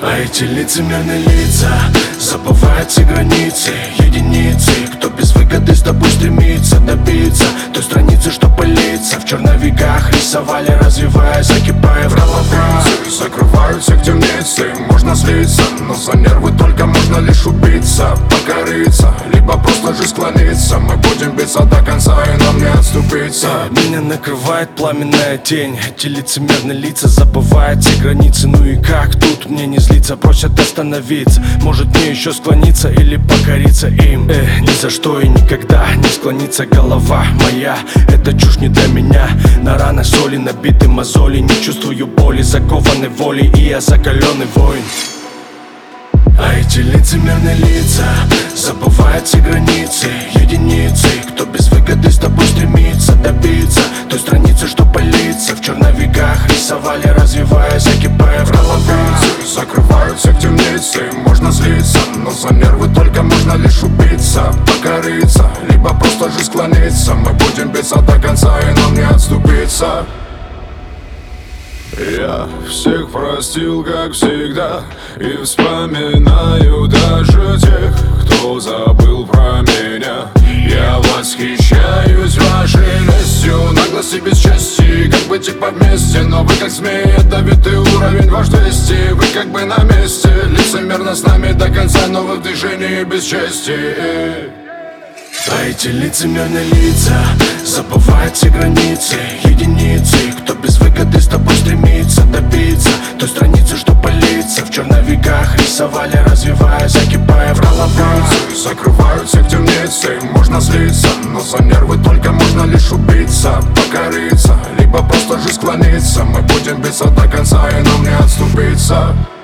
А эти лицемерные лица забывают все границы. Единицы, кто без выгоды с тобой стремится добиться той страницы, что пылится. В черновиках рисовали, развивая, закипая в головах. Закрывают всех темницы, можно злиться, но за нервы только можно лишь убиться, покориться, либо просто же склониться. Мы будем биться до конца, и нам не отступиться. Меня накрывает пламенная тень. Эти лицемерные лица забывают все границы. Ну и как тут мне не злиться? Просят остановиться. Может мне еще склониться или покориться им? Ни за что и никогда не склонится голова моя. Это чушь не для меня. На ранах соли набиты мозоли. Не чувствую боли, закованы волей, и я закаленный воин. А эти лицемерные лица забывают все границы. Единицы, кто без выгоды с тобой стремится добиться той страницы, что пылится. В черновиках рисовали, развивая, закипая в головах. Закрывают всех темницы, можно злиться, но за нервы только можно лишь убиться, покориться, либо просто же склониться. Мы будем биться до конца, и нам не отступиться. Я всех простил, как всегда, и вспоминаю даже тех, кто забыл про меня. Я восхищаюсь вашей лестью, наглость и бесчестие. Как бы типа вместе, но вы как змеи, давит и уровень ваш 200. Вы как бы на месте, лицемерно с нами до конца, новых движений и бесчестий. А эти лицемерные лица забывают все границы. Единицы, кто без выгоды с тобой стремится добиться той страницы, что пылится. В черновиках рисовали, развивая, закипая в головах. Закрывают всех темницы, можно злиться, но за нервы только можно лишь убиться, покориться, либо просто же склониться. Мы будем биться до конца, и нам не отступиться.